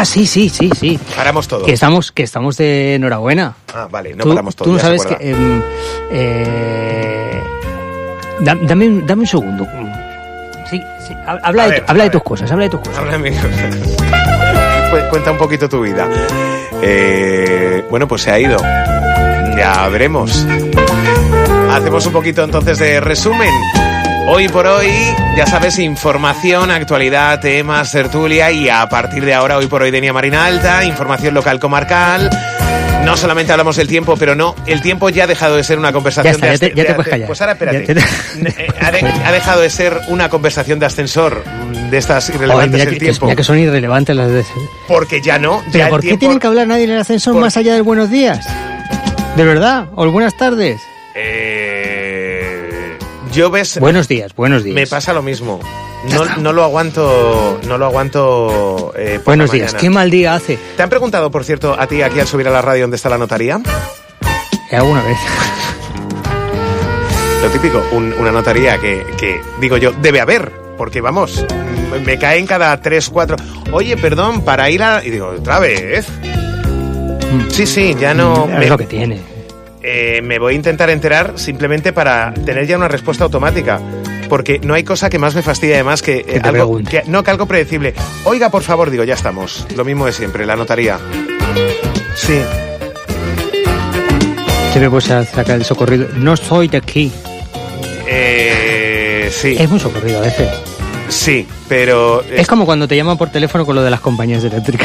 Ah, sí. Paramos todo. Que estamos de enhorabuena. Ah, vale, no paramos todo. Tú no sabes que... dame un segundo. Sí. Habla de tus cosas. Habla de mis cosas. Cuenta un poquito tu vida. Bueno, pues se ha ido. Ya veremos. Hacemos un poquito entonces de resumen. Hoy por hoy, ya sabes, información, actualidad, temas, tertulia y a partir de ahora, hoy por hoy, Denia Marina Alta, información local comarcal. No solamente hablamos del tiempo, pero no, el tiempo ya ha dejado de ser una conversación ya te puedes callar. Pues ahora espérate. Ha dejado de ser una conversación de ascensor, de estas irrelevantes del tiempo. Ya que son irrelevantes las de... Porque ya no. ¿Pero por qué tienen que hablar nadie en el ascensor más allá del buenos días? ¿De verdad? ¿O el buenas tardes? Yo ves... Buenos días. Me pasa lo mismo. No lo aguanto. Buenos días. ¿Qué mal día hace? ¿Te han preguntado, por cierto, a ti aquí al subir a la radio dónde está la notaría? ¿Alguna vez? Lo típico, una notaría que digo yo, debe haber, porque vamos, me caen cada 3, 4. Oye, perdón, para ir a... Y digo, ¿otra vez? Sí, ya no... Es lo que tiene. Me voy a intentar enterar simplemente para tener ya una respuesta automática. Porque no hay cosa que más me fastidie además que algo predecible. Oiga, por favor, digo, ya estamos. Lo mismo de siempre, la notaría. Sí. ¿Qué me puedes sacar el socorrido? No soy de aquí. Sí. Es muy socorrido a veces. Sí, pero... Es como cuando te llaman por teléfono con lo de las compañías eléctricas.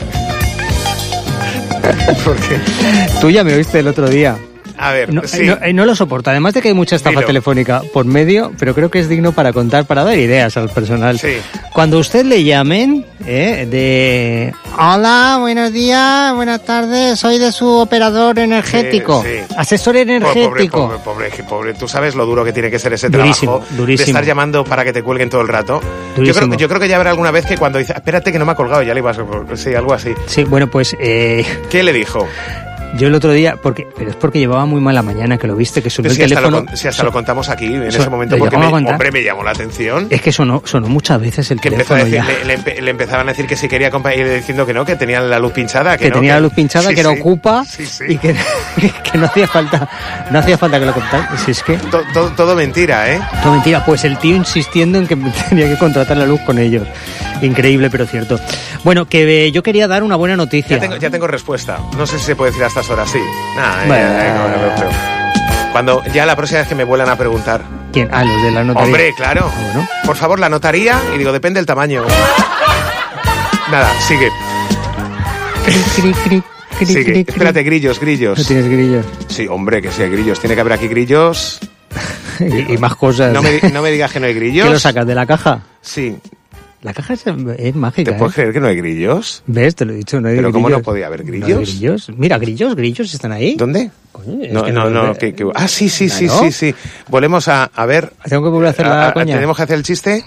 ¿Por qué? Tú ya me oíste el otro día. A ver, no lo soporto. Además de que hay mucha estafa telefónica por medio, pero creo que es digno para contar, para dar ideas al personal. Sí. Cuando usted le llamen, de... Hola, buenos días, buenas tardes, soy de su operador energético. Sí. Asesor energético. Pobre. Tú sabes lo duro que tiene que ser ese durísimo, trabajo de estar llamando para que te cuelguen todo el rato. Yo creo que ya habrá alguna vez que cuando dice, espérate que no me ha colgado, ya le ibas... Sí, algo así. Sí, bueno, pues... ¿Qué le dijo? Yo el otro día, pero es porque llevaba muy mala mañana, que lo viste, que sonó el teléfono... Hasta lo contamos aquí, en ese momento, porque me llamó la atención. Es que sonó muchas veces el teléfono. Le empezaban a decir que si quería ir diciendo que no, que tenían la luz pinchada. Que tenía la luz pinchada, que era ocupa, y que no hacía falta que lo contara. Si es que... Todo mentira, ¿eh? Todo mentira. Pues el tío insistiendo en que tenía que contratar la luz con ellos. Increíble, pero cierto. Bueno, que yo quería dar una buena noticia. Ya tengo respuesta. No sé si se puede decir a estas horas, sí. Bueno. Cuando ya la próxima vez que me vuelvan a preguntar. ¿Quién? Ah, los de la notaría. Hombre, claro. Bueno. Por favor, la notaría. Y digo, depende del tamaño. Nada, sigue. Sigue. Espérate, grillos. ¿No tienes grillos? Sí, hombre, que sí hay grillos. Tiene que haber aquí grillos. y más cosas. No me digas que no hay grillos. ¿Qué lo sacas de la caja? Sí. La caja es mágica. ¿Te puedes creer que no hay grillos? ¿Ves? Te lo he dicho, no hay ¿Pero grillos. cómo no podía haber grillos? ¿No hay grillos? Mira, grillos están ahí. ¿Dónde? Coño, no. Sí. Volvemos a ver. Tengo que volver a hacer la coña. ¿Tenemos que hacer el chiste?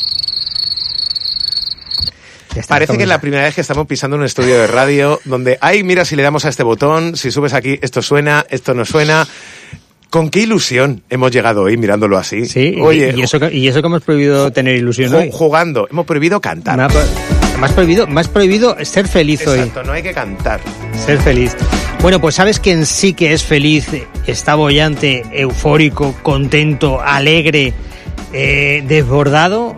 Parece que es la primera vez que estamos pisando un estudio de radio donde, mira, si le damos a este botón, si subes aquí, esto suena, esto no suena... ¿Con qué ilusión hemos llegado hoy mirándolo así? Sí, oye, y eso que hemos prohibido tener ilusión hoy. Jugando, hemos prohibido cantar. Más prohibido ser feliz hoy. Exacto, no hay que cantar. Ser feliz. Bueno, pues ¿sabes quién sí que es feliz? Está boyante, eufórico, contento, alegre, desbordado.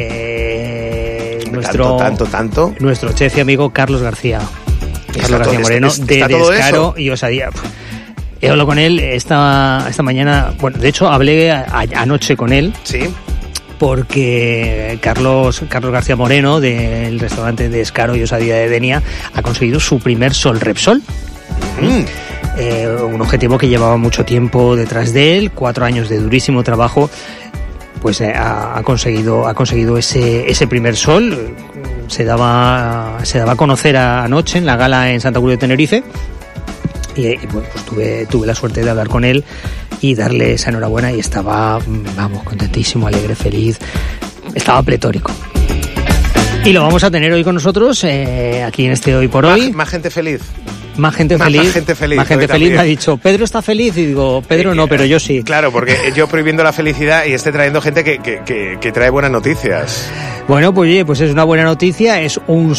Tanto. Nuestro chef y amigo Carlos García. Carlos García Moreno, de Descaro y Osadía. He hablado con él esta mañana, bueno, de hecho hablé anoche con él. Sí. Porque Carlos García Moreno, del restaurante de Descaro y Osadía de Denia, ha conseguido su primer Sol Repsol. Un objetivo que llevaba mucho tiempo detrás de él, 4 años de durísimo trabajo, pues ha conseguido ese primer Sol. Se daba a conocer anoche en la gala en Santa Cruz de Tenerife. Y bueno, pues tuve la suerte de hablar con él y darle esa enhorabuena y estaba, contentísimo, alegre, feliz, estaba pletórico. Y lo vamos a tener hoy con nosotros, aquí en este Hoy por Hoy. Más gente feliz. Más gente feliz me ha dicho, Pedro está feliz, y digo, Pedro no, pero yo sí. Claro, porque yo prohibiendo la felicidad y trayendo gente que trae buenas noticias. Bueno, pues oye, pues es una buena noticia, es un